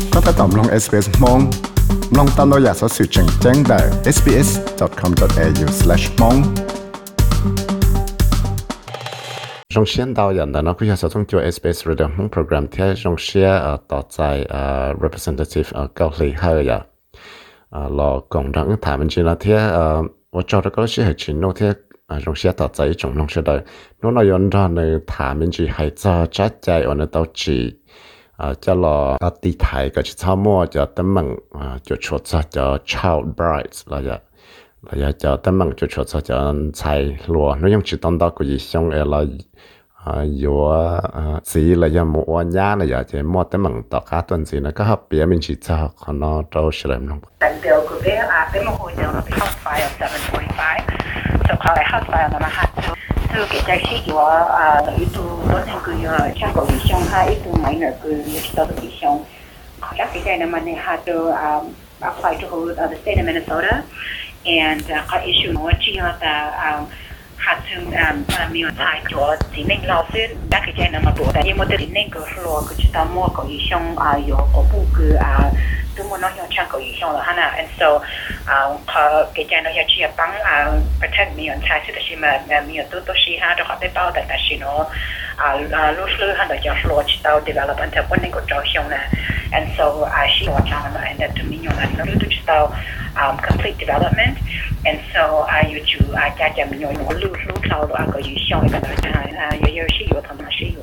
ก็ถ้าตอบลง SBS มองลองตามเราอยากสอสื่อแจ้งได้ sbs.com.au/mong trong xuyên đào nhận đó nó cũng sẽ trong chuỗi SBS Radio Mong program theo trong shareต่อใจrepresentative เกาหลีhơi à là cộng đồng thảo mình chỉ là theo 我找到个是很清楚的trong share ต่อใจtrong lòng sẽ đời nó nói yon ra nơi thảo mình chỉ hay cho trái trái ở nơi đâu chỉ cho là tí thái cái chỉ thao mua cho tấm bằng cho chuột cho child brides là vậy là cho tấm bằng cho chuột cho trái lúa nóยังchỉ tông đó cái gì xong là有是了要mua nhà là giờ chỉ mua tấm bằng tọt cá tuần gì nó có hấp bia mình chỉ cho còn nó trâu sẽ làm không. Tận điều của bé bé một hồi giờ bị hot fire 745, so kalau hot fire nama hot tu kita sih itu orang tu yang kalau isong itu minor kita tu isong. Kalau kita nama ni tu apply to the state of Minnesota and issue no cina hạt thường miêu thái cho chính nên lao xuyên đã cái chuyện mà bộ tại một từ nên cái floor của chúng ta mua có ý xong có bộ cái tôi muốn nói cho trang có ý xong là hả and so cái chuyện nó chỉ là bằng protect miêu thái sự thì mà miêu tôi xí ha rồi họ để bao tại xí nó lúc lư hắn để cho floor chúng ta develop anh theo quân nên có cho xong nè and so xí nó trang mà and to miêu là nó lúc chúng ta complete development and so you to cha cha miêu nó lưu sau đó có ý xong cái đó yêu xí yêu thằng nó xí yêu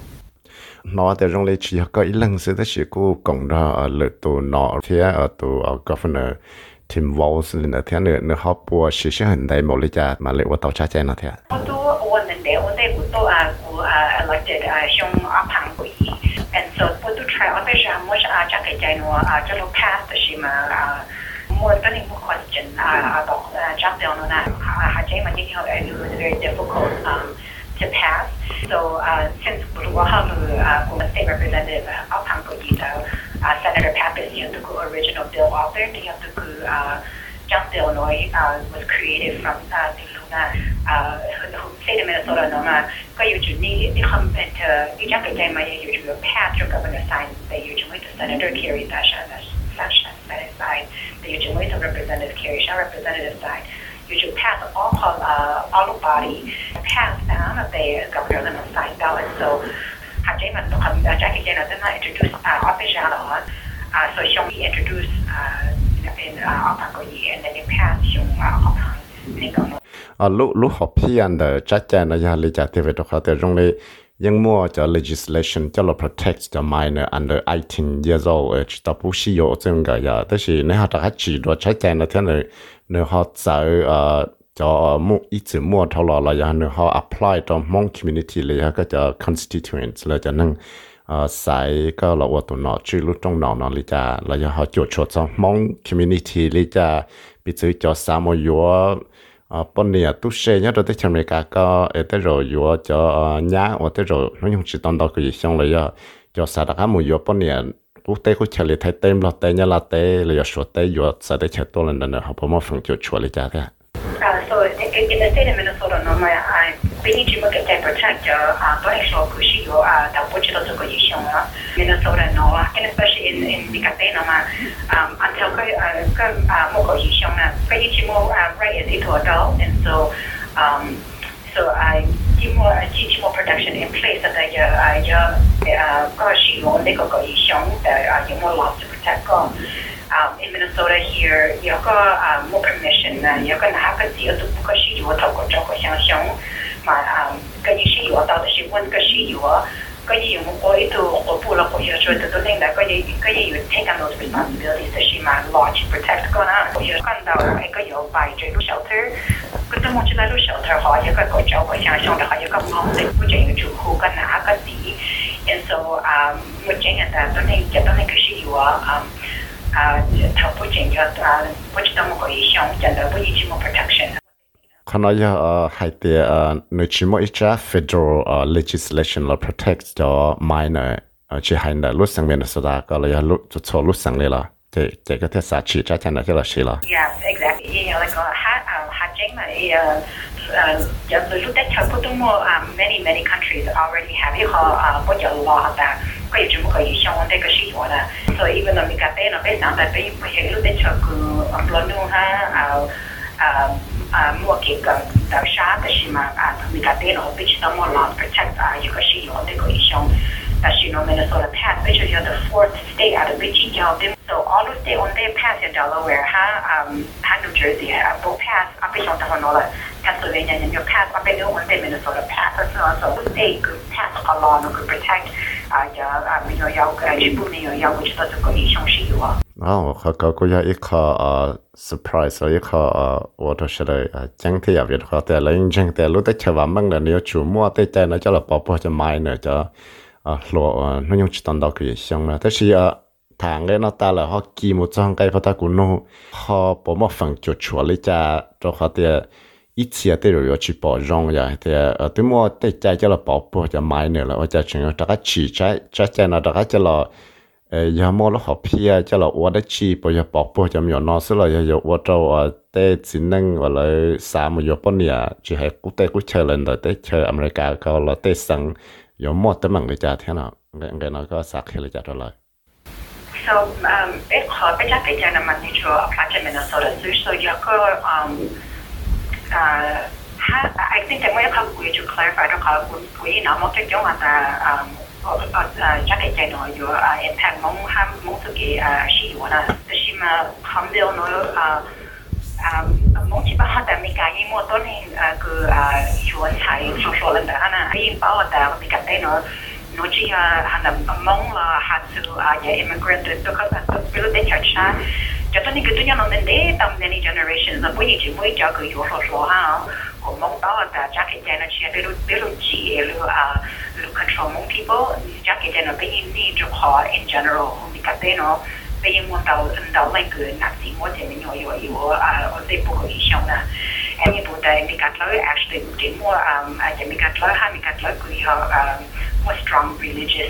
nó từ trong lịch sử có ít lần sự tích của cộng đồng lệ tổ nọ thế ở tổ governor Tim Walz là thế nữa họ bùa sự sẽ hình thành một lý do mà lệ của tàu cha chạy nó thế. Tôi ổn định để ổn định của tôi của elected xong áp hàng của ý and so tôi try ở bây giờ mỗi chắc cái chạy nó cho nó pass thì mà more than a question about jump down on that. Hajima it was very difficult to pass. So since we have a state representative of Hankoyito, Senator Pappas, the original bill author, the jump bill Illinois was created from the Luna, state of Minnesota, Noma. Có yêu chuẩn ni đi không into đi chắc cái chạy mà yêu chuẩn pass your governor sign that you chuẩn the senator carry that Senate side, the usually the representative carry representative side. You should pass all the body pass down of the governor on the side ballot. So Hajay man to come Jackie Jane then introduce official on so she introduce in Opagoyi and then you pass yung lúc học phiền de chắc chắn là giờ lý giải về đó họ từ trong nàyยังมั่วจะ legislation จะเรา protect จะ minor under 18 years old จะ不需要这个呀但是呢他只多才在那天呢他在จะมั่ว一直มั่วเท่าไหร่แล้ว呢เขา apply 到 Hmong community เลยก็จะ constituents เลยจะนั่งใส่ก็เราว่าตัวหนอชื่อลูกตรงหนอเลยจะเราจะเขาจดชดจะ Hmong community เลยจะไปซื้อจะสามยัวbọn này tu sửa nhớ rồi tới trong này cả có tới rồi vừa cho nhá và tới rồi nó không chỉ tận đó cái gì xong rồi cho sao đã một vừa bọn này quốc tế cũng chơi thấy tem là tem nhá là tem là số tem vừa sao để chơi to lần nữa họ bảo mà phòng chụp chụp lại cha thế. So in the state of Minnesota, no, we need to look at that protect the actual pushi or the Wichita Association, Minnesota, no, and especially in the Catena, until more cohesion, we need to more right as into adult, and so I teach more protection in place so that your legal cohesion that you more laws to protect. In Minnesota here, you got more permission. You can have a deal to because she you talk about job mà cái gì she you tạo được she want cái she you cái gì muốn coi itu phụ là coi cho tôi nên là cái gì you take on those responsibilities that she mà law to protect con á coi cho con đâu cái gì bài chơi lúc shelter cái tôi muốn chơi lúc shelter họ有個job của相相的họ有個方式不只有住戶跟哪個地and so我真係的都nên cái she you thảo bố trình cho bố trí một cái ý xong chẳng đợi bố trí một protection. Còn nói hai tiề nơi chỉ một ít federal legislation là protect cho minor chỉ hai là lúc sang Minnesota có là lúc cho lúc sang này là chỉ có thể sát chỉ chắc chắn là cái là gì là. Yeah, exactly. Yeah, like hạt chính mà lúc đấy thảo bố tung many countries already have họ bố trí law that có thể một cái ý xong để cái gì đó so even though mình cái tên nó biết rằng là bây giờ lúc đấy cho cứ blonde ha mua cái đặc sản thì mà mình cái tên nó biết cho mua lòng protect những cái sử dụng để có ý xong that Minnesota passed, which is the fourth state out of which so all the states on there passed in Delaware, New Jersey, both passed, up in Pennsylvania, and you pass up in Minnesota passed, so the state could pass a law that could protect which doesn't go có ya ít surprise ít what should I chẳng thì việc họแต่ละchẳngแต่lúc tới chờ vào mang là nếu chủ mua tới chơi nó cho là bỏ cho mai nữa cho lo nó dùng chỉ tận đó cái xong là thế thì thằng cái nó ta là họ kỳ một trong cái phát của nó họ bỏ một phần chuột chuột lấy cha cho họ thì ít xíu tới rồi chỉ bỏ rong vậy thì tôi mua tới chơi cho là bỏ cho mai nữa là cho chừng cho cái chỉ trái nó cái cho là giờ mua nó học pia cho là ở đây chỉ bây giờ bỏ cho mình nó sẽ là giờ ở đâu để chỉ năng và lại sao mà giờ bọn nhà chỉ hay quốc tế quốc chơi lên rồi để chơi America có là để sang giờ mua tấm bằng để trả thế nào cái nó có sạc hay là trả rồi so it khó bây giờ cái nhà mình đi cho apply cho Minnesota so giờ có I think that mới có quý to clarify đó có quý nó một cái chỗ mà ta chắc cái trái nóอยู่impact mong sự cái sử dụng làแต่是嘛คำเดียวเนาะมองที่บ้านแต่มีการยิ่งมั่วต้นเองคือชวนใช้โซเชียลนั่นแหละนะยิ่งบ้านแต่มีการได้เนาะโน้ตที่หันมองละหัดสู่อย่าง immigrant ตัวเขาเป็นรุ่นเด็กช้าจะตอนนี้คือตัวอย่างนั้นเด็กตาม many generation แล้วผู้หญิงที่ไม่จะคืออยู่โซเชียลฮะผมมองบ้านแต่จากเหตุการณ์นั้นเชื่อเป็นรุ่นจีหรือcontrol more people จากเหตุการณ์นั้นเป็นยิ่งนี่จะขอ in general มีการได้เนาะเป็นยิ่งมั่วเราไม่เกินนักสิ่งมั่วจะไม่อยู่ได้พวกอีช่องนะอันนี้พูดได้มีการเลย actually ที่มั่วจะมีการเลยมีการเลยคือmore strong religious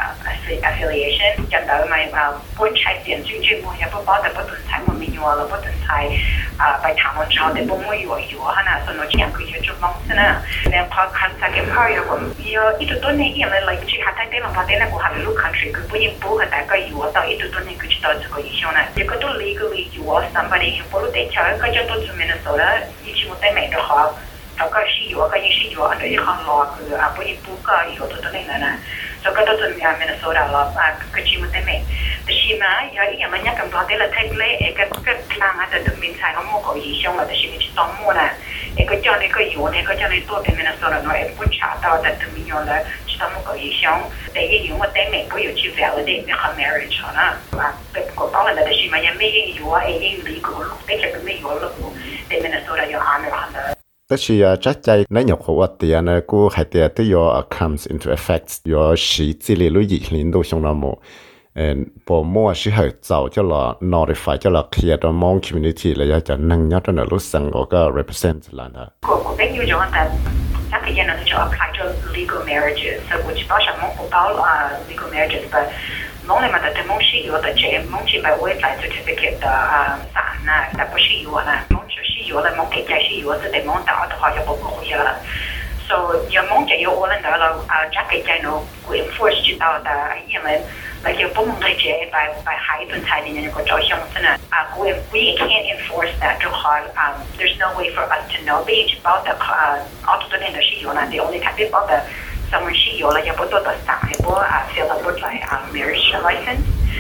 affiliation จันทร์ไม่พ้นใช้เสียงจริงๆมั่วอย่าพูดแต่พูดถึงไทยมันมีอยู่แล้วพูดถึงไทยไปถามวันเช้าแต่พวกมั่วอยู่ฮะนะส่วนเราที่ยังคือจุดมองซะนะแล้วพอคันสักเก็บข้าวอยู่ก็อีตัวต้นนี้ยังเลยที่หาทางเดินลงมาเดินแล้วก็หาลูก country คือผู้หญิงผู้กันแต่ก็อยู่ต่ออีตัวต้นนี้คือจะต่อจะก็อีช่วงนั้นเดี๋ยวก็ต้อง legally อยู่ somebody yang perlu dicari kerja tu di Minnesota ini cuma tempat doang kalau sihอยู่ก็ยังsihอยู่อันนี้ข้างนอกคือผู้หญิงผู้ก็อยู่ตัวต้นนี้นะsoก็ต้องมีMinnesota แล้วก็cuma tempatแต่ใช่ไหมอย่างมันยังกำลังเดินทางเล่ก็ทางอาจจะต้องมีสายน้ำมันก็อีช่วงแต่ใช่ไหมที่ต้องมั่วนะก็เจ้านี่ก็อยู่เนี่ยก็เจ้านี่ตัวเป็นMinnesotaเนาะผู้ชายต่อแต่ต้องมีอยู่แล้วที่ต้องมั่วก็อีช่วงแต่ยังอยู่ว่าtempatก็อยู่ที่ validate ไม่เข้า marriage นะเป็นก็ต้องเลยแต่ใช่ไหมยังไม่ยังอยู่ยัง legal แต่แค่ไม่อยู่แล้วแต่Minnesotaยังhonor แต่是จัดใจในหยกหัวเตียนะกูให้เตียที่ยอ comes into effect ยอสีจิลิลุยลินดูชงนามพอมั่วสิเหตุเจ้าจะละ notify จะละเคลียร์ตัวมอง community เลยจะนั่งยัดตัวรู้สังก็ represent แล้วนะกูเป็นอยู่จังแต่ถ้าเกิดยังจะ apply to legal marriages so กูจะบอกฉันมอง不到legal marriages but มองเลยมาแต่มอง是有的这มอง是ไป外在 certificate 的啥呢但不是有呢มอง就是有了มอง给在是有是得มอง到的话就不会了 so 要มองจะ有我们的了จัก给在no กู enforce 知道的因为like 要不蒙在这by high 顿台里面个照相是呢we can't enforce that 就好there's no way for us to know 被知道的auto 的那是有呢 the only type 报的 someone 是有了也不多的上也不fill up with like marriage license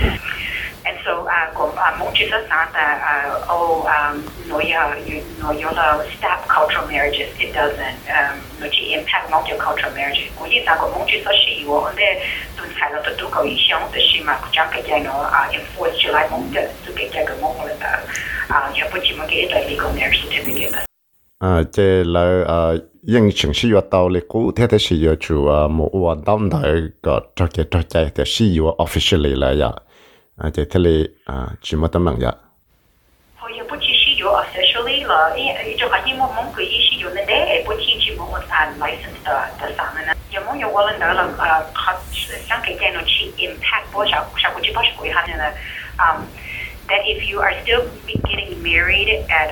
and so 我蒙知道啥的no有了 stop cultural marriages it doesn't no 去 impact multicultural marriages 我印象过蒙知道是有我的顿台了都够以上的是嘛这样给在 no enforce 出来蒙的就给这个蒙了的也不怎么给的 legal marriage certificate 这来ยัง情绪要到เลยกูเท่าที่要做หมู่ว่าต้องได้ก็จะเกิดใจแต่สิ่งว่า officially เลยอ่ะ这เท่าเลยจิมตั้งมั่งอ่ะพอยัง不只是有 officially 了就好像我们可以是有那的不只是我们license 的上面呢有没有我们的了想给在那去 impact 多少估计不是贵哈呢that if you are still getting married at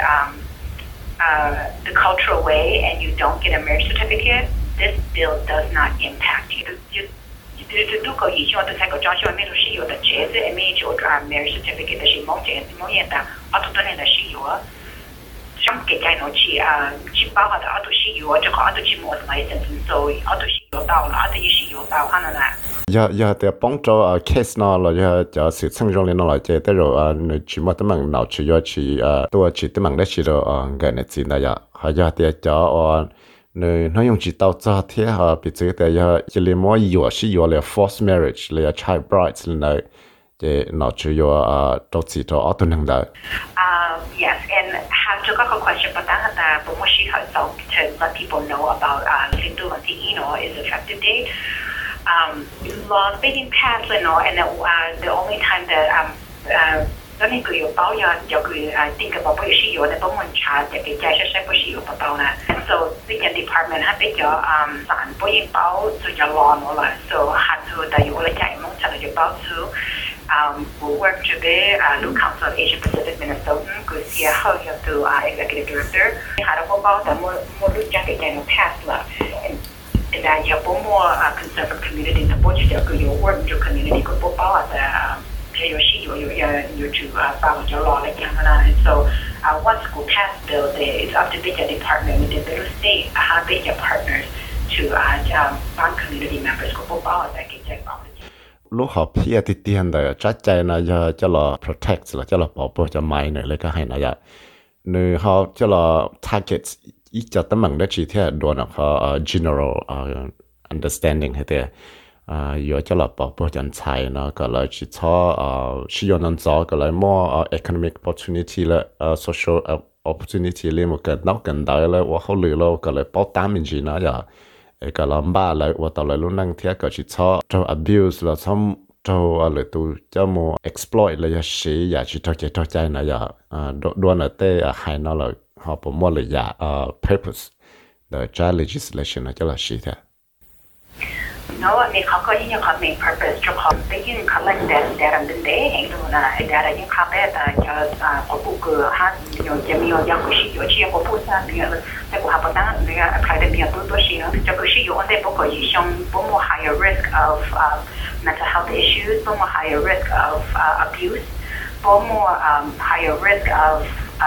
the cultural way and you don't get a marriage certificate, this bill does not impact you. 都可以像都才个招商，没都是有的，这是没就marriage certificate 的是某样的，啊，都当然的是有啊。想给家人去包好的，啊，都是有，这个啊都去摸什么一阵子，所以啊都是有到了，啊都也是有到，啊那啦。 giờ để帮助case nó là giờ sự sinh trong lên nó là chỉ tới rồi nếu chỉ mà tấm bằng nào chỉ chỉ tôi chỉ tấm bằng đấy chỉ rồi cái này chỉ là giờ giờ để cho nếu nó dùng chỉ tao cho thế họ bị chỉ để giờ chỉ là mỗi yếu là forced marriage là child brides là để nó chỉ cho chỉ cho ở tuần hàng đời. Yes, and have to go question, but that but she herself to let people know about Lindu is effective date. Laws being passed, and the only time that đó nên người bảo giờ người think about what she you, the bông cha để cái giải sẽ what she you about nè. So the department ha bây giờ sản bồi bảo cho giờ law nó là so had to that you lại chạy mong cho giờ bảo to we work to be Loop Council of Asia Pacific Minnesota, good see how you have to executive director. Had a about the more look at the general pass la. And that you have more concern for community support your work in your community could put out you to follow your law like and so once school pass bill it's up to the department with the middle state how they your partners to non-community members could put out that get lúc họ phía thì tiền đời chắc chắn là cho là protect là cho là bảo vệ cho mai nữa lấy cái hay là vậy nếu họ cho là target ít cho tấm bằng đó chỉ theo đồ nào họ general understanding hết đấy giờ cho là bảo vệ cho trái nó cái là chỉ cho sử dụng nó cho cái là more economic opportunity là social opportunity là một cái nó cần đại là và họ lựa là cái là bảo đảm mình gì nó giờ cái là ba là và tao là luôn năng thiết cái chỉ cho abuse là xong cho là tụ cho một exploit là gì giờ chỉ cho trái nó giờ đua là tê hay nó là họ bảo mua là giờ purpose the child legislation là cho là gì thế? No, I mean, how can you have main purpose to come? They can collect that and then they hang on that you have that có phụ cửa ha nhiều chỉ nhiều giao cái sử dụng chỉ có phụ sa nhiềuแต่ก็ have that they apply the nhiều tôi sử dụng cho cái sử dụng để có cái sử dụng more higher risk of mental health issues, more higher risk of abuse, more higher risk of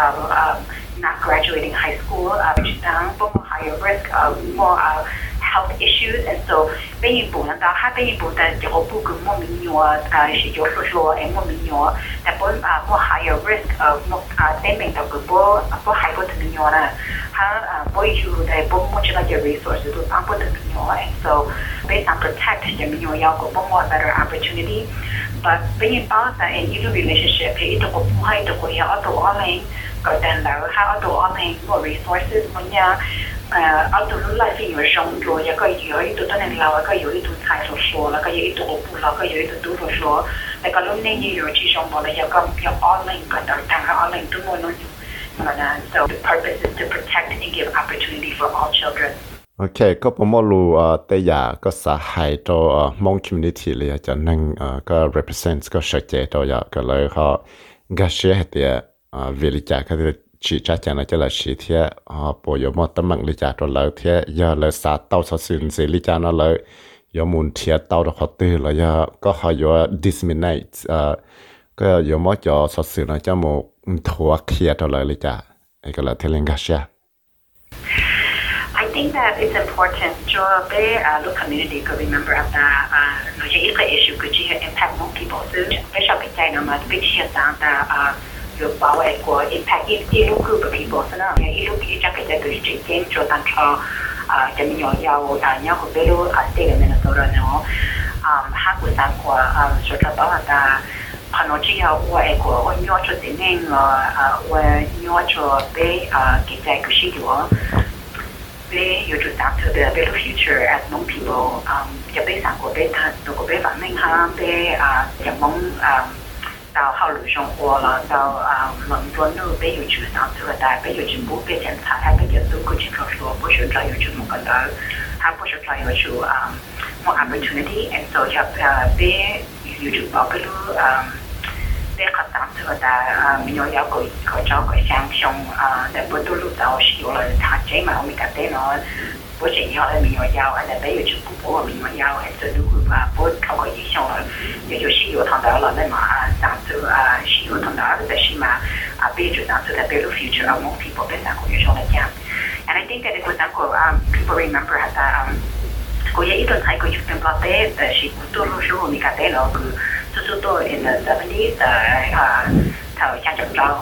not graduating high school, more higher risk of more health issues, and so bên như bố là hai bên như bố là chỉ có bố cũng mua mình nhiều sử dụng số em mua mình nhiều,แต่bố more higher risk of tên mình đâu cũng bố high bố mình nhiều nè, ha bố yêu để bố mua cho nó nhiều resources tôi tăng bố mình nhiều, and so based on protect cho mình nhiều yêu có bố more better opportunity, but bên như bao giờ in yêu relationship thì tôi có bố hay tôi có yêu tôi online có tên là ha tôi online more resources mình nha. Ở tụi nó lại phi nhiều rong rồi, giờ cái gì ấy tụi nó nên làm cái gì ấy tụi thay số là cái gì ấy tụi phụ là cái gì ấy tụi tụi số,แต่ก็lúc này nhiều chỉ rong bỏ là giờ có online cái đó thằng online tụi nó là so the purpose is to protect and give opportunity for all children. Okay, có một mô lù tây giả có xã hội cho mong community là cho nên có represent có sở chế cho giờ cái lời họ gác xe hết tiệt về lý giải cái chỉ chắc chắn là cho là chỉ thế bộ yếu một tấm bằng lý giải cho lời thế giờ lời xã tàu xã sinh gì lý giải nó lời yếu muốn thế tàu được họ tư là giờ có họ yếu disseminate cái yếu một cho xã sinh nó cho một thua kia cho lời lý giải cái là theo liên gác xe. I think that it's important cho the local community to remember that nói chuyện cái issue could impact more people. So, bây giờ cái này nó mà biết hiện rằng là your power của impact ilu group of people, so now ilu chắc cái tôi chỉ kiến cho tăng cho mình nhỏ nhau của Belo state of Minnesota nó hát của sang của số cho đó là nó chỉ của nhỏ cho thế nên nhỏ cho bé cái cái sự đó bé yêu cho sang to the better future as young people cho bé sang của bé nó của bé văn minh ha bé cho mong到后路生活了，到伦敦路被有去上车的，被有去不被检查，还被有都过去说不是这有去某个的，他不是这有去more opportunity， and so 要被有去包个路被考上车的没有要个找个相相但不都路到是有了他这嘛我们个对了。 不仅要来民谣谣，来没有就不播民谣谣，还是如果播透过影响了，也就是有谈到了那么当初是有谈到的是嘛比如当初的 Build Future among people เป็นสังคมอยู่ในอย่าง and I think that it was something people remember that กูยังอีกตอนไทยกูอยู่เป็นประเทศแต่ชีวิตตัวรู้ชั่วมีการเต้นเราคือสุดๆตัว in the 70s แต่แถวช่างจังเจ้า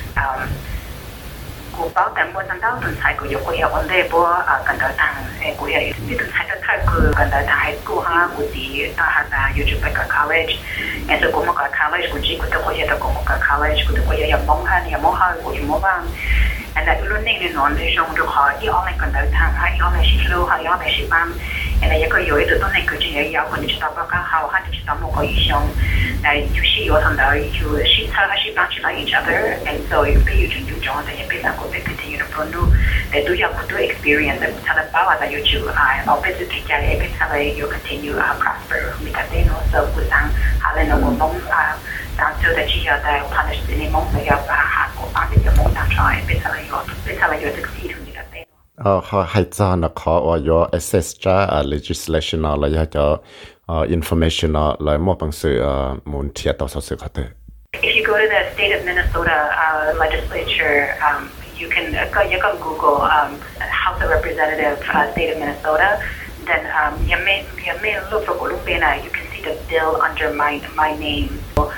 กูเป้าแต่บนทางด้านตอนไทยกูยกกูยังวันเดียวกันเดินทางกูยังที่ตอนไทยตอนไทยกูกันเดินทางให้กูหากูดีหาอยู่จุดไปกับ college เงี้ยกูมากับ college กูจีกูต้องกูยังต้องกูมากับ college กูต้องกูยังมองหาเนี่ยมองหากูยังมองบ้างอันนั้นรุ่นนี้เนี่ยนอนในช่วงดูขอที่ออนไลน์กันเดินทางให้ออนไลน์ชิลูให้ออนไลน์ชิบ้างอันนั้นก็有一种东西，就是要和你知道刚好，和你知道某个意向，那就是有同的有是他还是帮助了 each other，and so 比如种种的也被那个被 continue to grow，但都要不多 experience，他的把握的有就我被自己家也被他的有 continue prosper，你看对喏，so 不上，还能那个梦当初的只要在他的心里梦的要下个把这个梦拿出来，被他的有 succeed 你看对。 เขาให้จานนะเขาว่า your assess จ้า legislation อะไรอย่างเจ้าinformation อะไรมั่วปังสื่อมูลเทียต่อสื่อเขาเตอ If you go to the state of Minnesota legislature, you can Google House of Representative state of Minnesota. Then you may look for Golubena. You can see the bill under my name.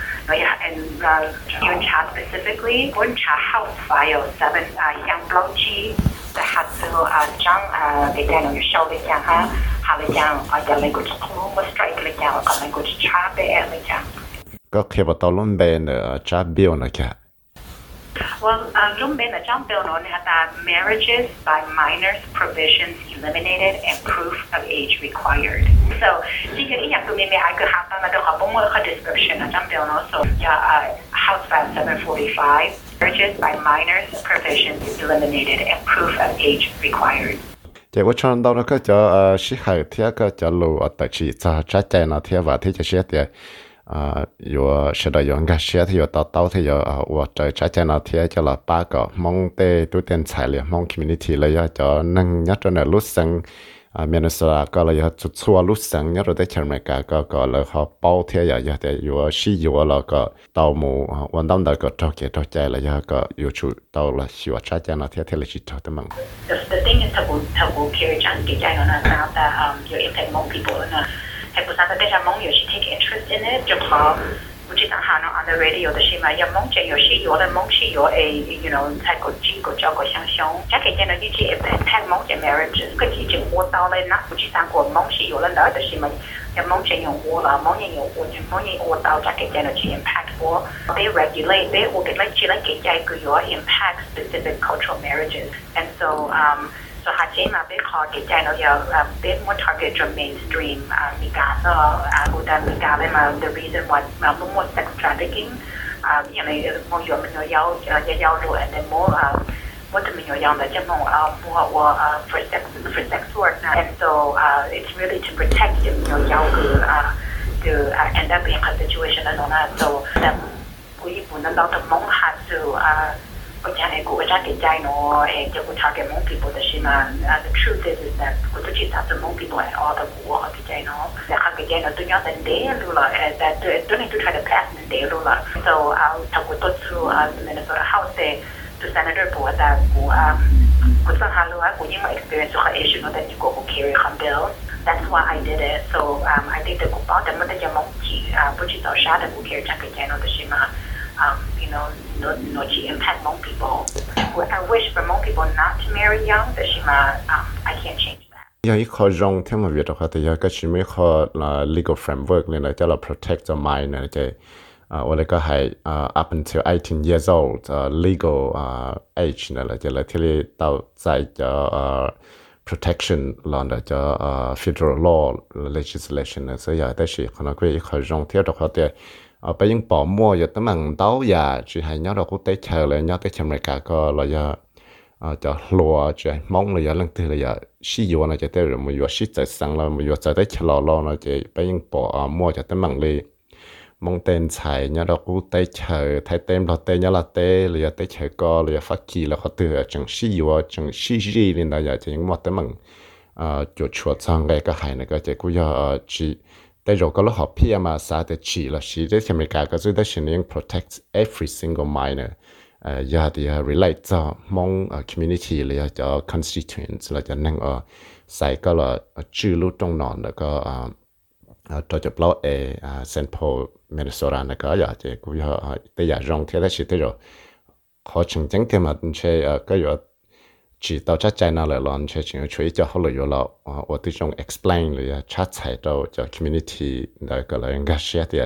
And even chat specifically, one chat House File 7 Yang Blochi. The hassle Jang they then you show the Yang how the Yang the language clue was straight the Yang language chat the Yang ก็เขียนว่าตอนรุ่นเบนจ้าบิลนะแค่ Well, Lumbena John Bill known that marriages by minors provisions eliminated and proof of age required. So, ที่อย่างนี้อย่างตัวนี้I could have done the whole description of John Bill also. House File 745, marriages by minors provisions eliminated and proof of age required. แต่ว่าช่วงนั้นก็จะสิหายเที่ยก็จะรู้แต่ชีจะชัดใจนะเที่ยว่าที่จะเชื่อเดีย有是的，有个些有到有我在在那天就了八个蒙的都点材料蒙 community 了要就能一种的路线面的是个了要做错路线，要在前面个了好包天要的有是有了个到木我当那个着急着在了要个有出到了是我在那天天了去找的嘛。 The thing is to carry on get down on that you impact more people and ให้ผู้สานได้จะมองอยู่ที่ take interest in it 就好我知道哈no on the radio 的是嘛要มองจะ有是有的มอง是有you know 在国际国家国相相加给见到一些 impact มองจะ marriage 个已经活到了那不知道过มอง是有了那的是嘛要มองจะ有活了มอง也有活就มอง也活到加给见到去 impact 我 they regulate they 我给来去来给加一个有 impact specific cultural marriages and so so หาเจมาเป็นคอติดใจเราอยากเป็น more target จน mainstream มีการก็อุดมมีการเลยมา the reason why มาลุ่ม more sex trafficking อย่างไรมองอยู่มันยาวๆด้วย and then more ว่าจะมีอย่างแต่จะมองmore for sex work and so it's really to protect จะมียาวคือto end up in a situation นั่นนะ so แต่ผู้ญี่ปุ่นนั้นเราต้องมองหาสู่ก็จะให้กูจะติดใจเนาะจะกู target more people แต่ใช่ไหม the truth is that กูจะจิตตาม more people at all แต่กูว่าติดใจเนาะแต่ข้าติดใจเนาะตัวนี้แต่เดี๋ยวรู้ละแต่ตัวนี้ to try to pass เดี๋ยวรู้ละ so ถ้ากูตัวสู่ Minnesota House ตัว Senator บอกว่าแต่กูสังหารรู้ว่ากูยังไม่ experience สุข issue เนาะแต่กู carry คำเดียว that's why I did it so I think แต่กูบอกแต่มันจะมองที่ผู้จิตต่อชาแต่กู carry จากติดใจเนาะแต่ใช่ไหมyou know, no to impact Hmong people. I wish for Hmong people not to marry young, but I can't change that. อย่างที่เขาลงที่มาเวียดเขาแต่ยังก็ชิไม่เขาlegal framework เลยนะจะเรา protect the mind นะจะว่าเลยก็ให้ up until 18 years old legal age นะเราจะเลยที่เราใจจะ protection หลังจากจะ federal law legislation นะซึ่งอย่างแต่สิคนนั้นก็เขาลงที่เขาแต่ไปยังป่อมัวอยู่ตั้งมันเต้าอย่าจีให้ย้อนเราก็เตะเชอเลยย้อนเตะเชอเมริกาก็เราจะลัวจะมองเลยเรื่องที่เราชี้อยู่นะจะเตะเราไม่อยู่ชี้ใจสั่งเราไม่อยู่ใจได้เชลเราเราจะไปยังป่อมัวจะตั้งมันเลยมองเต้นใส่ย้อนเราก็เตะเชอไทยเต็มเราเตะย้อนเราเตะเลยเตะเชอก็เลยฟักกี้แล้วเขาเตะจังชี้อยู่จังชี้จีเลยนะจะยังมัวตั้งมัน chuột chuột sang cái hải này cái cũng giờ chỉแต่เราก็เราหอบพี่มาซาแต่จีละชีได้ที่อเมริกาก็จะได้ชินยัง protect every single minerยาที่ relate จะมอง community เลยจะ constituents เราจะนั่งใส่ก็เราชื่อรู้ตรงนอนแล้วก็ตัวจะเปล่าSaint Paul Minnesota นะก็อยากจะกูอยากแต่อยากลองเที่ยวได้ชิแต่เราขอถึงจังที่มันใช่ก็อยากchỉ tao chắc chắn là làm cho chuyện chuyện cho họ lợi là tôi tự trong explain rồi chat sai đâu cho community là cái là engage thì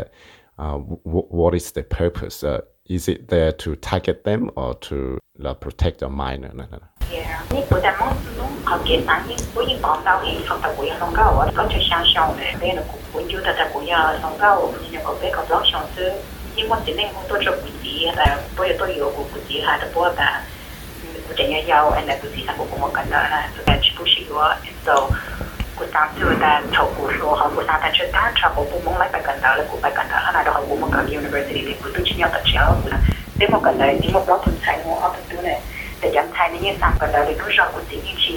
what is the purpose is it there to target them or to protect the miner Yeah,你不但忙弄好简单，你不应帮到你从到不要弄到我，搞就想想的，别人不就在不要弄到，你那个别个老想着，因为这边好多做不急，不要都有不急，还是不的。Kutanya yao and that pusi sa ko kumakanda na so that pushi yo and so kusang tu da thoku so ha kusang ta chata cha ko pumong lai pakanda la ko pakanda ana da ko mong university de kutu chinya ta chao de mo kanda ni mo block tu sai mo up tu ne de jam thai ni sang kanda de ko ja ko ti chi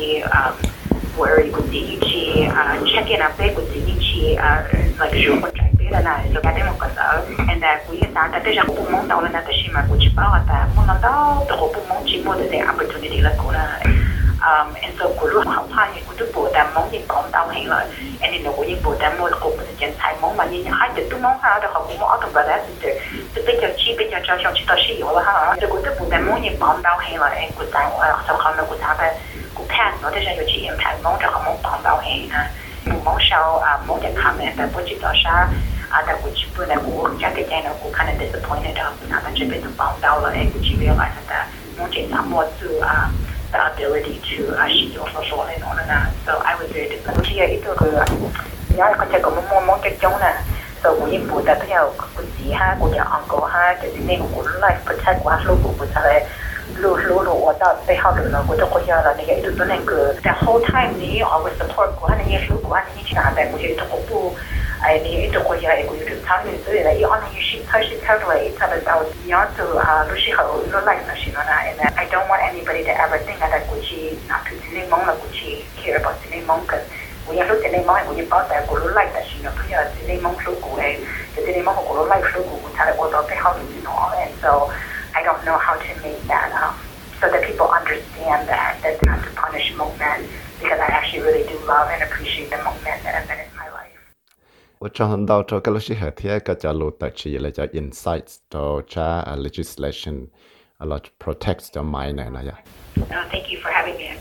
worry ko ti chi check in up ko ti chi like jo ko chai pe na so ka de mo kanda and that we ta ta de ja ko pumong ta la na ta shi ma ko chi pa ta mo na da to ko pumong chi mo de opportunity la ko na and so ko lu ha pa ni ko tu po da mong ni kom tao hen la and ni no ko ni po da mo ko po chen thai mong ma ni ha de tu mong ha da ko mo auto ba da de de pe cha chi pe cha cha cha chi ta shi yo la ha de ko tu po da mong ni kom tao hen la and ko ta sa ko na ko ta da ko pass no de ja yo chi impact mong da ko mong kom tao hen na mong shao mong de comment da po chi ta sha that which put a work jacket and a kind of disappointed not much a bit about dollar and which you realize that more to the ability to actually offer for and on and on. So I was very disappointed. Here itu ke ya ko che ko mo ke chong na so we put that theo ko ji ha ko ya anko ha ke ni ko life protect wa lo ko ta le lo wa da pe ha de na ko to ko ya la ne itu to ne ke the whole time ni always support ko ha ni lo ko ha ni chi na da ko je to ko pu ai ni itu ko ya ko yu ta ni so ya i on you shi ta shi ta le ta da da ya to lo shi ha lo like na shi na and I don't want anybody to ever think that ko chi na tu ni mong la ko chi care about ni mong ka we ya lo ni mong ko ni pa ta ko lo like ta shi na tu ya ni mong lo ko ai ni mong ko lo like lo ko ta le ko to pe ha ni no and so I don't know how to make that so that people understand that not to punish Hmong men because I actually really do love and appreciate the Hmong men that have been in my life. 我常到这个了是和天个叫路的起来叫 insights 到加 legislation a lot protects the miner 那呀。 Thank you for having me.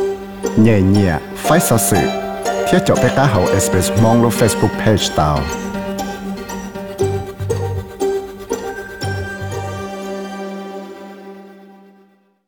nhẹ nhẹ phải sao sự thiết cho bé cá hậu express mong lo Facebook page tao